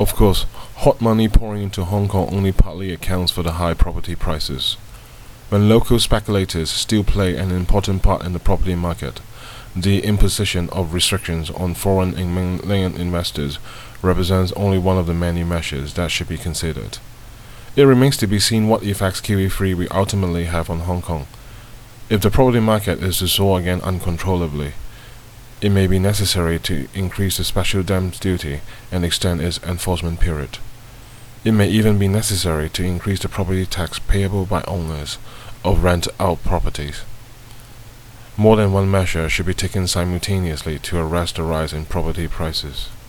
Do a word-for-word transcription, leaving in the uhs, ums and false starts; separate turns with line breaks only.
Of course, hot money pouring into Hong Kong only partly accounts for the high property prices. When local speculators still play an important part in the property market, the imposition of restrictions on foreign and mainland investors represents only one of the many measures that should be considered. It remains to be seen what effects Q E three will ultimately have on Hong Kong. If the property market is to soar again uncontrollably, it may be necessary to increase the special stamp duty and extend its enforcement period. It may even be necessary to increase the property tax payable by owners of rent-out properties. More than one measure should be taken simultaneously to arrest the rise in property prices.